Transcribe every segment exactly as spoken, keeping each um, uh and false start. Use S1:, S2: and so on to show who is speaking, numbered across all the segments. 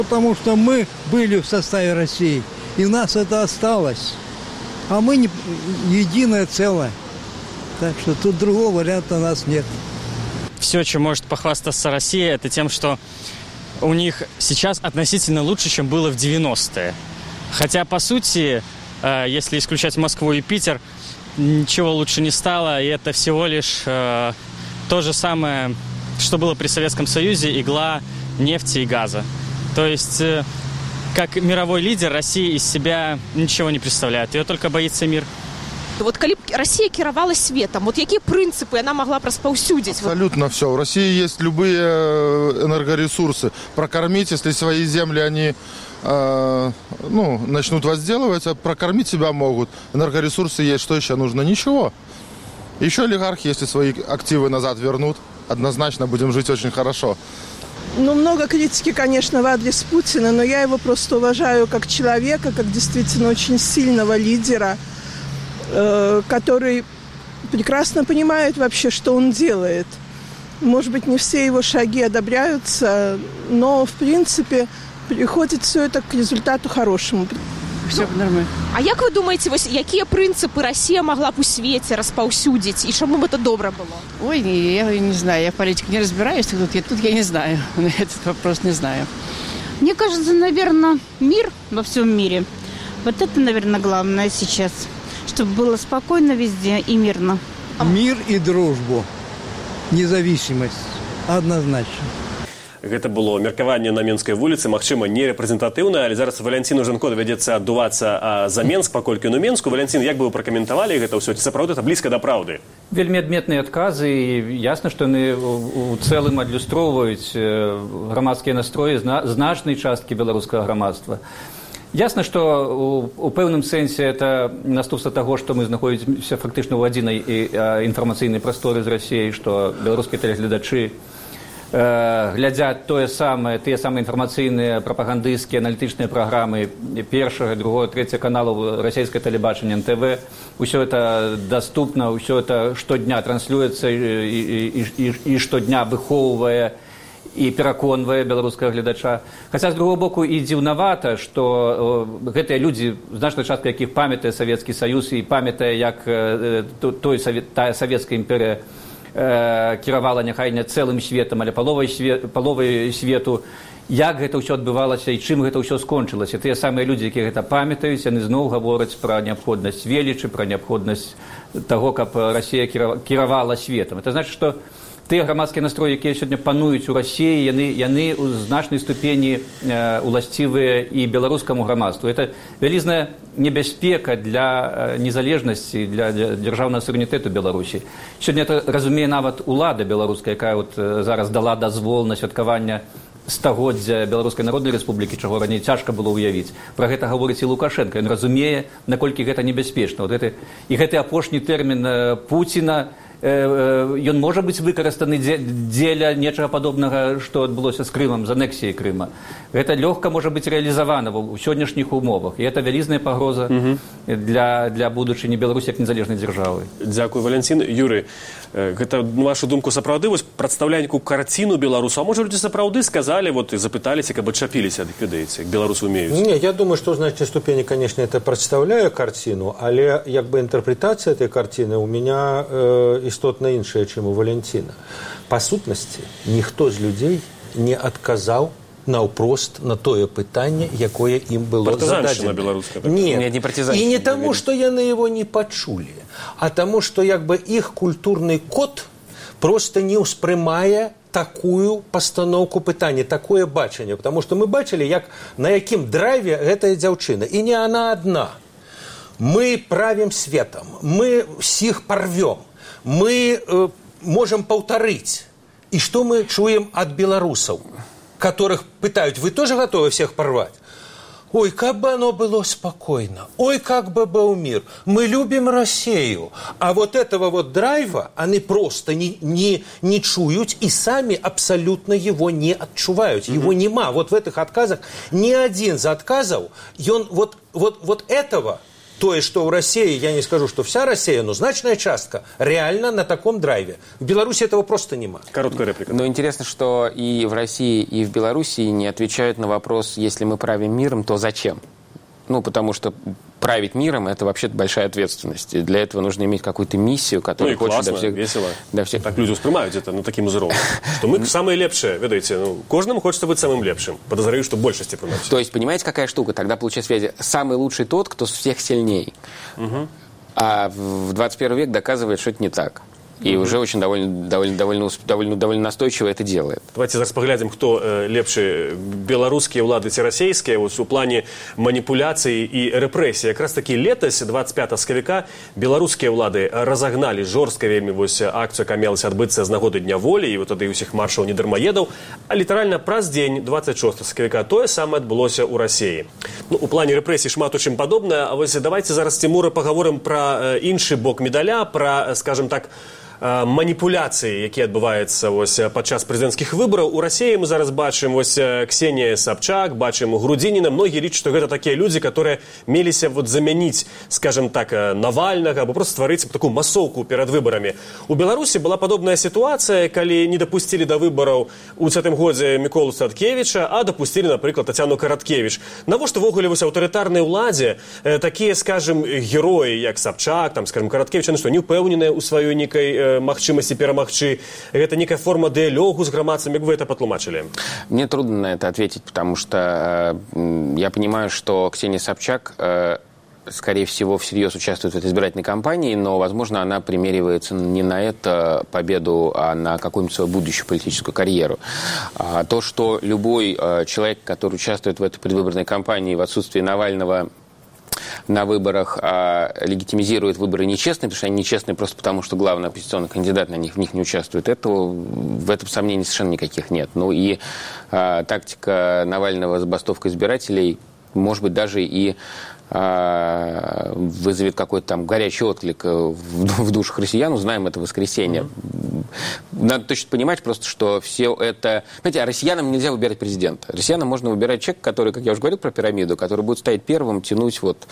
S1: Потому что мы были в составе России, и у нас это осталось. А мы не единое целое. Так что тут другого варианта у нас нет.
S2: Все, чем может похвастаться Россия, это тем, что у них сейчас относительно лучше, чем было в девяностые. Хотя, по сути, если исключать Москву и Питер, ничего лучше не стало. И это всего лишь то же самое, что было при Советском Союзе, игла нефти и газа. То есть, как мировой лидер, Россия из себя ничего не представляет. Ее только боится мир.
S3: Вот калі Россия кіравалась светом, вот какие принципы она могла распаўсюдзіць?
S4: Абсолютно все. В России есть любые энергоресурсы. Прокормить, если свои земли они э, ну, начнут возделывать, а прокормить себя могут. Энергоресурсы есть, что еще нужно? Ничего. Еще олигархи, если свои активы назад вернут, однозначно будем жить очень хорошо.
S5: Ну, много критики, конечно, в адрес Путина, но я его просто уважаю как человека, как действительно очень сильного лидера, э, который прекрасно понимает вообще, что он делает. Может быть, не все его шаги одобряются, но, в принципе, приходит все это к результату хорошему.
S6: Все нормально.
S3: А як вы думаете, вось, какие принципы Россия могла бы у свете распаўсюдзіць, и чтобы это добро было?
S6: Ой, не, я не знаю, я в политике не разбираюсь, тут я, тут я не знаю, на этот вопрос не знаю.
S7: Мне кажется, наверное, мир во всем мире. Вот это, наверное, главное сейчас, чтобы было спокойно везде и мирно.
S1: Мир и дружбу, независимость, однозначно.
S8: Гэта было меркаванне на Менскай вуліцы, магчыма, не рэпрэзентатыўна, але зараз Валянціну Жанко давядзецца аддувацца за Менск, паколькі ну Менску. Валянцін, як бы вы пракаментавалі гэта ўсё? Ці сапраўды это блізка да праўды?
S9: Вельмі адметныя адказы, і ясна, што яны у цэлым адлюстроўваюць грамадскія настроі значнай часткі беларускага грамадства. Ясна, што у пэўным сэнсе это наступства таго, што мы знаходзімся фактычна ў адзінай інфармацыйнай прасторы з Расіяй, што беларускія тэлегледачы глядзяць тое самае, тыя самыя інфармацыйныя, прапагандысцкія, аналітычныя праграмы першага, другого, трэцяга каналу расійскае тэлебачанне эн тэ вэ. Усё это даступна, усё это штодня транслюецца і, і, і, і штодня выхоўвае і пераконвае беларускага гледача. Хаця, з другого боку, і дзіўнавата, што гэтыя людзі, значная частка якіх памятае Савецкі Саюз і памятае, як той, тая савецкая імперыя кіравала няхай не цэлым светам, але паловай, свет, паловай свету, як гэта ўсё адбывалася і чым гэта ўсё скончылася. Тыя самыя людзі, якія гэта памятаюць, яны зноў гавораць пра неабходнасць велічы, пра неабходнасць таго, каб Расія кіравала светам. Это значыць, што тыя грамадскія настроі, якія сёння пануюць у Расіі, яны, яны ў значнай ступені э, уласцівыя і беларускаму грамадству. Это вялізная небяспека для незалежнасці, для, для дзяржаўнага суверэнітэту Беларусі. Сёння это разумее нават улада беларуская, якая вот, э, зараз дала дазвол на святкаванне стагоддзя Беларускай Народнай Рэспублікі, чаго раней цяжка было ўявіць. Пра гэта гаворыць і Лукашенко. Ён разумее, наколькі гэта небяспечна. Вот гэты, і гэты апошні тэрмін э, Пуціна, ён можа быць выкарыстаны дзеля нечага падобнага, што адбылося з Крымам, з анексіяй Крыма. Гэта лёгка можа быць рэалізавана ў сённяшніх умовах. І гэта вялізная пагроза угу. для, для будучыні Беларусі як незалежнай дзяржавы.
S8: Дзякуй, Валянцін. Юрый, гэта, на вашу думку, сапраўды вось прадстаўляе нейкую карціну беларусу? А можа, людзі сапраўды сказалі, вот, і запыталіся, каб адчапіліся ад іх ведаеце, як беларусы умеюць?
S10: Не, я думаю, что в значительной ступени, конечно, это представляю картину, але як бы интерпретация этой картины у меня э, істотна іншая, чым у Валянціна. Па сутнасці, ніхто з людзей не адказаў наўпрост на тое пытанне, якое ім было зададзена.
S8: Беларуская.
S10: Не,
S8: не, не
S10: і не таму, што яны его не пачулі, а таму, што як бы іх культурны код просто не ўспрымае такую пастаноўку пытання, такое бачанне, потому что мы бачылі, як на якім драйве гэтая дзяўчына, і не она одна. Мы правім светом, мы всіх порвем, мы э, можем повторить. И что мы чуем от белорусов, которых пытают, вы тоже готовы всех порвать? Ой, как бы оно было спокойно, ой, как бы был мир, мы любим Россию. А вот этого вот драйва они просто не, не, не чуют и сами абсолютно его не отчувают, mm-hmm. его нема. Вот в этих отказах ни один из отказов, и он вот, вот, вот этого То есть, что в России, я не скажу, что вся Россия, но значная частка реально на таком драйве. В Беларуси этого просто нема.
S8: Короткая реплика.
S11: Но интересно, что и в России, и в Беларуси не отвечают на вопрос, если мы правим миром, то зачем? Ну, потому что править миром – это вообще-то большая ответственность. И для этого нужно иметь какую-то миссию, которая
S8: ну,
S11: хочет
S8: классно,
S11: до всех...
S8: весело.
S11: До всех...
S8: Так люди успрымаюць это на таким узроўні. Что мы самые лепшие, ведаеце, ну, кожнаму хочется быть самым лепшим. Подозреваю, что большести приносит.
S11: То есть, понимаете, какая штука? Тогда получается связи. Самый лучший тот, кто всех сильней.
S8: Угу.
S11: А в двадцать первый век доказывает, что это не так. И mm-hmm. уже очень довольно, довольно, довольно, довольно, довольно настойчиво это делает.
S8: Давайте зараз поглядим, кто э, лепшие, белорусские улады ці расійскія, вот у плане манипуляций и репрессий. Как раз таки летась, двадцать пятого сакавіка, белорусские улады разогнали жорстка вельмі вось акцию, яка мелася адбыцца з нагоды Дня волі, і вот тады усіх маршаў не дармаедаў. А літаральна праз дзень двадцать шостого сакавіка тое самае адбылося ў Расіі. Ну, у плане репрессий шмат у чым падобнае. А вось давайте зараз, Тимура, поговорим про іншы бок медаля, про, скажем так, маніпуляцыі, якія адбываюцца вось падчас прэзідэнцкіх выбараў. У Расіі мы зараз бачым вось Ксенія Собчак, бачым Грудзініна. Многія лічаць, што гэта такія людзі, которые меліся вот замяніць, скажем так, Навальнага, або просто стварыць такую масоўку перад выбарамі. У Беларусі была падобная сітуацыя, калі не дапусцілі да выбараў у цятым годзе Міколу Садкевіча, а дапусцілі, напрыклад, Тацяну Караткевіч. Навошта ввогуле вось аўтарытарнай уладзе такія, скажем, героі, як Собчак, там, скажем, Караткевіч, яны што, не ўпэўненыя ў сваёй некай магчымасці перамагчы. Это некая форма диалогу с громадцами. Как вы это потлумачили?
S11: Мне трудно на это ответить, потому что э, я понимаю, что Ксения Собчак, э, скорее всего, всерьез участвует в этой избирательной кампании, но, возможно, она примеривается не на эту победу, а на какую-нибудь свою будущую политическую карьеру. А то, что любой э, человек, который участвует в этой предвыборной кампании в отсутствии Навального, на выборах а, легитимизирует выборы нечестные, потому что они нечестные просто потому, что главный оппозиционный кандидат на них, в них не участвует. Этого, в этом сомнений совершенно никаких нет. Ну и а, тактика Навального забастовка избирателей, может быть, даже и а, вызовет какой-то там горячий отклик в, в душах россиян. Узнаем это в воскресенье. Mm-hmm. Надо точно понимать просто, что все это... Знаете, а россиянам нельзя выбирать президента. Россиянам можно выбирать человека, который, как я уже говорил про пирамиду, который будет стоять первым, тянуть вот...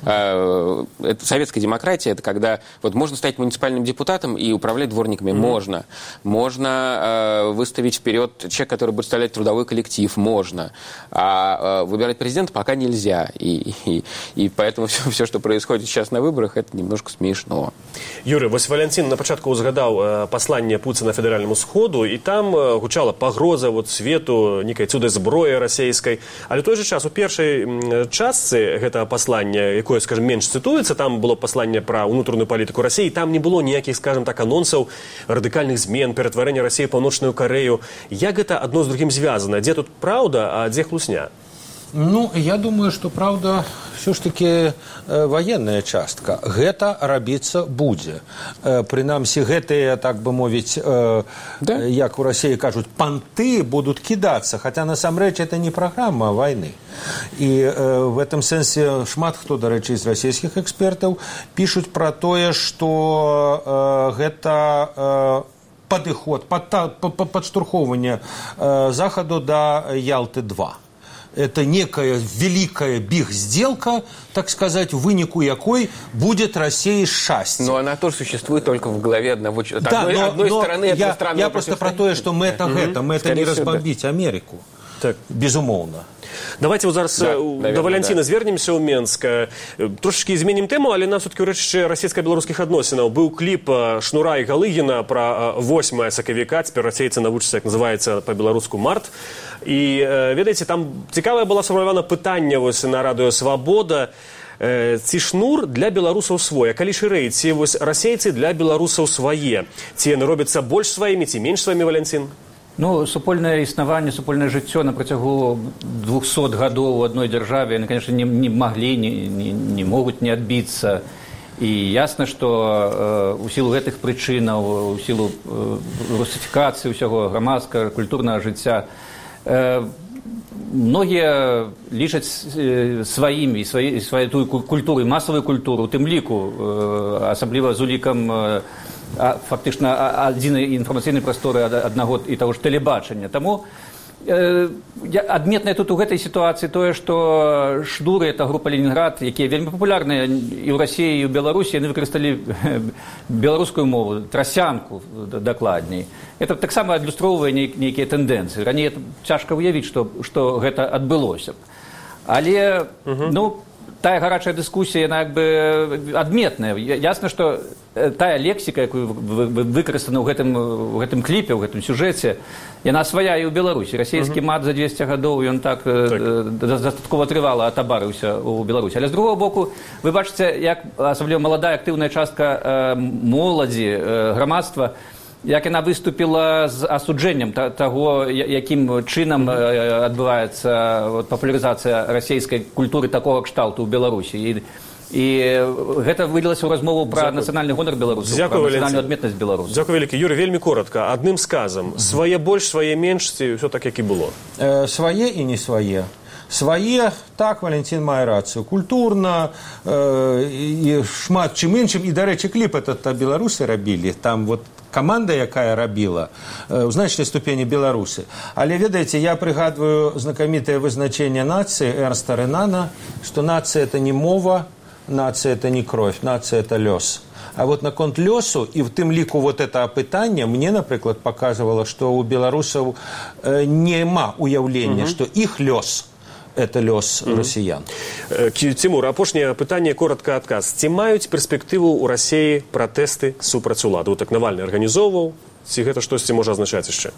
S11: А, это советская демократия, это когда вот можно стать муниципальным депутатом и управлять дворниками. Mm-hmm. Можно. Можно а, выставить вперед человека, который будет представлять трудовой коллектив. Можно. А, а выбирать президента пока нельзя. И... и И поэтому все, все, что происходит сейчас на выборах, это немножко смешно.
S8: Юрий, вось Валентин на початку узгадаў э, послание Путина федеральному сходу, и там э, гучала пагроза вот свету некай цудай зброі расійскай. Але той же час у першай э, частцы гэтага послання, якое, скажем, менш цытуецца, там было послание про унутраную палітыку Расіі, там не было ніякіх, скажем так, анонсаў радыкальных змен, ператварэння Расіі ў паўночную Карэю. Як гэта адно з другім звязана? Дзе тут праўда, а дзе хлусня?
S10: Ну, я думаю, что, правда, все-таки э, военная частка. Гэта рабіцца будзе. Э, Прынамсі, гэтыя, так бы мовіць, э, да? як у России кажут, понты будут кидаться. Хотя, насамрэч, это не программа войны. И э, в этом сенсе шмат хто, до речі, из российских экспертов пишут про тое, что э, гэта... Э, падыход, пад, падштурхоўванне э, Захаду до Ялты два. Это некая великая биг-сделка, так сказать, в вынику якой будет Россия счастье.
S11: Но она тоже существует только в голове одного человека.
S10: Да,
S11: одной,
S10: но,
S11: одной
S10: но
S11: стороны
S10: я,
S11: этого
S10: я просто про то, что мы это, mm-hmm. это, мы это не разбомбить
S11: да.
S10: Америку.
S8: Так.
S10: Безумовно.
S8: Давайте вот зараз да, до Валентина да. звернемся ў Менск. Трошечки зменім тему, але нам все-таки урэшце расійска-беларускіх адносінаў. Быў кліп Шнура і Галыгіна про восьмое сакавіка, цяпер расейцы навучацца, як называецца па-беларуску март. І, ведаеце, там цікавае было сфармулявана пытанне вось на радыё «Свабода». Ці шнур для беларусаў свой, а калі шырэй, ці вось расейцы для беларусаў свае? Ці яны робяцца больш сваімі, ці менш сваімі, Валентин?
S9: Ну, супольнае існаванне, супольнае жыццё на працягу двухсот гадоў у адной дзяржаве, яны, конечно, не, не маглі, не, не, не могуць не адбіцца. І ясна, што э, у сілу гэтых прычынаў, у сілу э, русифікацыі ўсяго грамадскага, культурнага жыцця, э, многія лічаць э, сваімі, сваю, сваю тую культуру, масавую культуру, у тым ліку, э, асабліва з улікам э, А, фактычна адзінай інфармацыйнай прасторы аднаго і таго ж тэлебачання. Таму Адметнае тут у гэтай сітуацыі тое, што шнуры, это група «Ленінград», якія вельмі папулярныя і ў Расіі, і ў Беларусі, яны выкарысталі беларускую мову, трасянку дакладней. Это таксама адлюстроўвае нейкія тэндэнцыі. Раней цяжка ўявіць, што, што гэта адбылося б. Але, ну, тая гарачая дыскусія, яна як бы адметная. Ясна, што тая лексіка, якую выкарыстана ў гэтым, ў гэтым кліпе, ў гэтым сюжэце, яна свая і ў Беларусі. Расійскі мат за дзвесце гадоў, ён так, так. дастаткова трывала атабарыўся ў Беларусі. Але з другого боку, вы бачыце, як асабліва маладая актыўная частка моладзі, грамадства, як яна выступіла з асуджэннем таго, якім чынам адбываецца папулярызацыя расійскай культуры такога кшталту ў Беларусі. І, і гэта вылілася ў размову пра нацыянальны гонар беларусаў, пра нацыянальную адметнасць беларусаў.
S8: Дзякуй вялікі. Юрый, вельмі коротка, адным сказам, свае больш, свае менш, ці ўсё так, як і было?
S10: Э, свае і не свае. Свае, так, Валентин мае рацыю, культурна э, і шмат чым іншым. І, дарэчы, кліп этот беларусы рабілі, там вот каманда, якая рабіла, у значнай ступені беларусы. Але, ведаеце, я прыгадваю знакамітае вызначэнне нацыі Эрнста Ренана, што нацыя – это не мова, нацыя – это не кровь, нацыя – это лёс. А вот наконт лёсу, і в тым ліку вот это апытанне, мне, напрыклад, паказвала, што у беларусаў няма уяўлення, угу. што іх лёс – это лёс mm-hmm. расіян.
S8: Тимур, апошняе пытанне, коротка адказ. Ці маюць перспектыву ў Расіі пратэсты супраць улады? Вот так Навальны арганізоўваў, ці гэта штосьці можа азначаць яшчэ?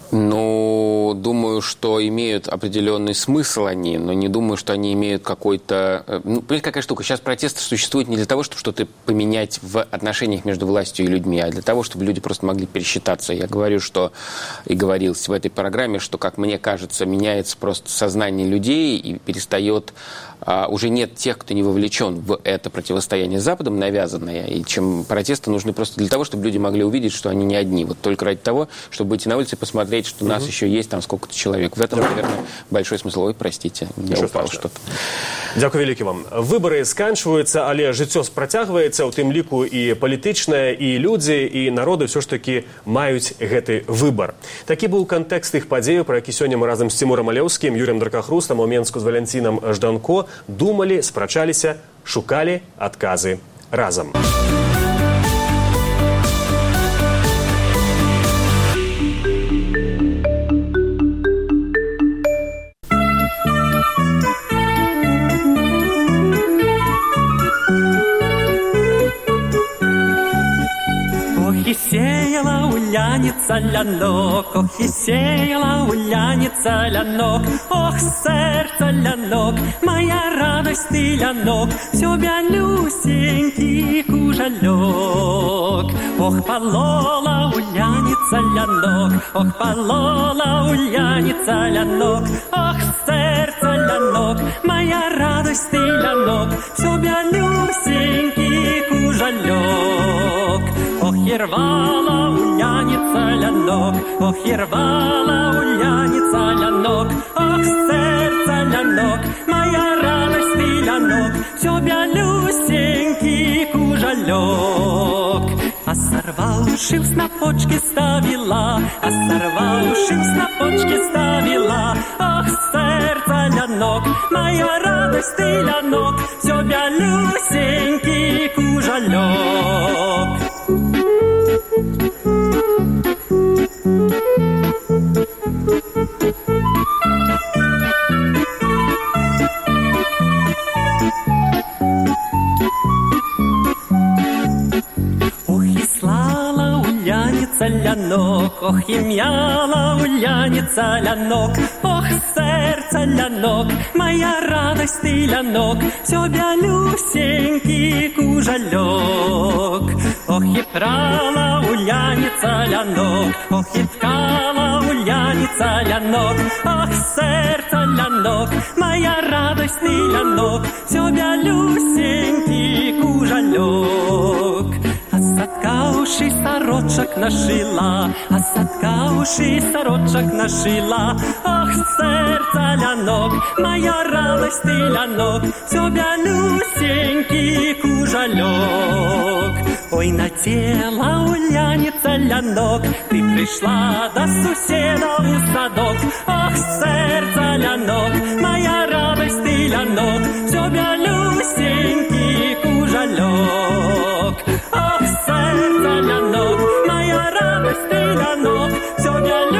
S11: Ну, думаю, что имеют определенный смысл они, но не думаю, что они имеют какой-то... Ну, понимаете, какая штука? Сейчас протесты существуют не для того, чтобы что-то поменять в отношениях между властью и людьми, а для того, чтобы люди просто могли пересчитаться. Я говорю, что и говорилось в этой программе, что, как мне кажется, меняется просто сознание людей и перестает... А, уже нет тех, кто не вовлечен в это противостояние с Западом, навязанное, и чем протесты нужны просто для того, чтобы люди могли увидеть, что они не одни. Вот только ради того, чтобы выйти на улицу и посмотреть, что у нас еще есть там сколько-то человек. В этом, наверное, большой смысл. Ой, простите, я упал что-то.
S8: Дякую вялікі вам. Выборы сканчваюцца, але жыццё спрацягваецца, у тым ліку і палітычнае, і людзі, і народы ўсё ж такі маюць гэты выбар. Такі быў кантэкст іх падзеяў, пра які сёння мы разам з Цімурам Алеўскім, Юрыем Дракахрустам, у Менску з Валянцінам Жданко думалі, спрачаліся, шукалі адказы разам.
S12: Сеяла уляница лянок, ох, и сеяла уляница лянок, ох, сердце лянок, моя радость ты лянок, все белюсенький кужалек. Ох, полола уляница лянок, ох, полола уляница лянок, ох, сердце лянок, моя радость ты лянок, все белюсенький кужалек. Ох, ервала уляница лянок, ох, ервала уляница лянок, ох, сердце лянок, моя радость ты лянок, все белюсенький кужалек. А сорвавши в снопочки ставила, а сорвавши в снопочки ставила, ох, сердце лянок, моя радость ты лянок, все белюсенький кужалек. Лянок, ох, и мяла уляница лянок, ох, сердце лянок, моя радость ты лянок, все белюсенький кужалек. Ох, и прала уляница лянок, ох, и ткала уляница лянок, ох, сердце лянок, моя радость ты лянок, все белюсенький кужалек. Соткавший сорочек нашила, а соткавший сорочек нашила, ох, сердце лянок, моя радость ты лянок, все белюсенький кужалек. ой, натела уляница лянок, ты пришла до суседа у садок. Ох, сердце лянок, моя радость ты лянок, все бялюсенький кужалек. Ох, сердце лянок, моя радость ты лянок, все бялюсенький.